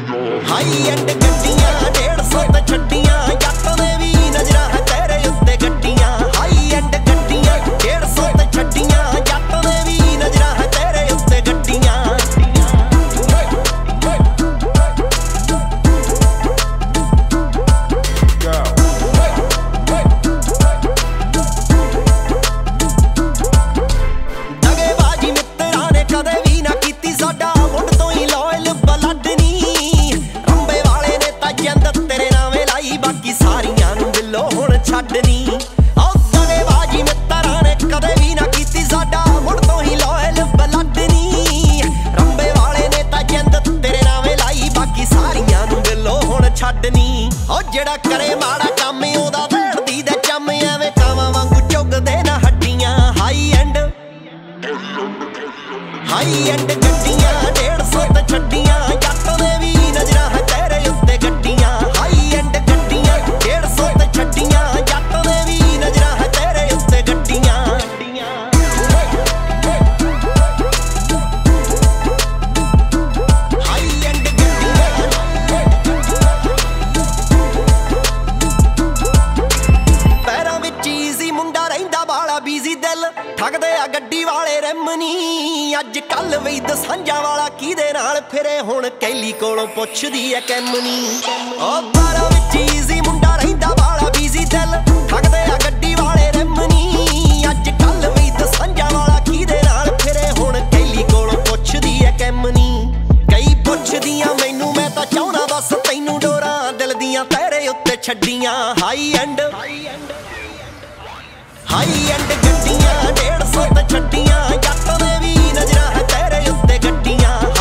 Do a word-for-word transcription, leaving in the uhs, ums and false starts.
high end ਗੱਡੀਆਂ ਡੇਢ ਸੌ ਤੇ ਛੱਡੀਆਂ ਜੱਟ ਦੇ ਵੀ ਨਜ਼ਰਾਂ ਹੈ ਤੇਰੇ ਉੱਤੇ ਗੱਡੀਆਂ ਹਾਈ ਐਂਡ ਗੱਡੀਆਂ ਡੇਢ ਸੌ ਤੇ ਛੱਡੀਆਂ ਜੱਟ ਦੇ ਵੀ ਨਜ਼ਰਾਂ ਹੈ ਤੇਰੇ ਉੱਤੇ ਗੱਡੀਆਂ ਦਗੇਬਾਜ਼ੀ ਮਿੱਤਰਾਂ ਨੇ ਕਦੇ ਵੀ ਨਾ ਕੀਤੀ ਸਾਡਾ ਮੁੱਢ ਤੋਂ ਹੀ ਲੋਇਲ ਬਲੱਡ ਨੀ ਰੰਬੇ ਵਾਲੇ ਨੇ ਤਾਂ ਜਿੰਦ ਤੇਰੇ ਨਾਵੇਂ ਲਾਈ ਬਾਕੀ ਸਾਰੀਆਂ ਨੂੰ ਦਿਲੋਂ ਹੁਣ ਛੱਡਣੀ ਉਹ ਦਗੇਬਾਜ਼ੀ ਮਿੱਤਰਾਂ ਨੇ ਕਦੇ ਵੀ ਨਾ ਕੀਤੀ ਸਾਡਾ ਮੁੱਢ ਤੋਂ ਹੀ ਲੋਇਲ ਬਲੱਡ ਨੀ ਰੰਬੇ ਵਾਲੇ ਨੇ ਤਾਂ ਜਿੰਦ ਤੇਰੇ ਨਾਵੇਂ ਲਾਈ ਬਾਕੀ ਸਾਰੀਆਂ ਨੂੰ ਦਿਲੋਂ ਹੁਣ ਛੱਡਣੀ ਉਹ ਜਿਹੜਾ ਕਰੇ ਮਾੜਾ ਕੰਮ ਉਹਦਾ ਵੇੜਦੀ ਦੇ ਚੰਮ ਐਵੇਂ ਕਾਵਾਂ ਵਾਂਗੂ ਚੁੱਗਦੇ ਨਾ ਹੱਡੀਆਂ ਹਾਈ ਐਂਡ ਹਾਈ ਐਂਡ ਗੱਡੀਆਂ ਡੇਢ ਸੌ ਤੇ ਛੱਡੀਆਂ ਜੱਟ ਦੇ ਵੀ ਨਜ਼ਰਾਂ ਹੈ ਤੇਰੇ ਉੱਤੇ ਗੱਡੀਆਂ ਹਾਈ ਐਂਡ ਗੱਡੀਆਂ ਡੇਢ ਸੌ ਤੇ ਛੱਡੀਆਂ ਜੱਟ ਦੇ ਵੀ ਨਜ਼ਰਾਂ ਹੈ ਤੇਰੇ ਉੱਤੇ ਗੱਡੀਆਂ ਹਾਈ ਐਂਡ ਗੱਡੀਆਂ ਪੈਰਾਂ ਵਿੱਚ ਈਜ਼ੀ ਮੁੰਡਾ ਰਹਿੰਦਾ ਵਾਲਾ ਬੀਜ਼ੀ ਦਿਲ ਠੱਗਦੇ ਆ ਗੱਡੀ ਵਾਲੇ ਰਿਮ ਨੀ ਅੱਜ ਕੱਲ ਵੀ ਦਸਾਂਝਾਂ ਵਾਲਾ ਕਿਹਦੇ ਨਾਲ ਫਿਰੇ ਹੁਣ ਕੈਲੀ ਕੋਲੋਂ ਪੁੱਛਦੀ ਐ ਕੈਮਨੀ ਉਹ ਬਾਰਾਂ ਵਿੱਚ ਈਜ਼ੀ ਮੁੰਡਾ ਰਹਿੰਦਾ ਵਾਲਾ ਬੀਜ਼ੀ ਦਿਲ ਠੱਗਦੇ ਆ ਗੱਡੀ ਵਾਲੇ ਰਿਮ ਨੀ ਅੱਜ ਕੱਲ ਵੀ ਦਸਾਂਝਾਂ ਵਾਲਾ ਕਿਹਦੇ ਨਾਲ ਫਿਰੇ ਹੁਣ ਕੈਲੀ ਕੋਲੋਂ ਪੁੱਛਦੀ ਐ ਕੈਮਨੀ ਕਈ ਪੁੱਛਦੀਆਂ ਮੈਨੂੰ ਮੈਂ ਤਾਂ ਚਾਹੁੰਦਾ ਬਸ ਤੈਨੂੰ ਡੋਰਾਂ ਦਿਲ ਦੀਆਂ ਤੇਰੇ ਉੱਤੇ ਛੱਡੀਆਂ ਹਾਈ ਐਂਡ ਹਾਈ ਐਂਡ ਗੱਡੀਆਂ ਡੇਢ ਸੌ ਤੇ ਛੱਡੀਆਂ ਜੱਟ ਦੇ ਵੀ ਨਜ਼ਰਾਂ ਹੈ ਤੇਰੇ ਉੱਤੇ ਗੱਡੀਆਂ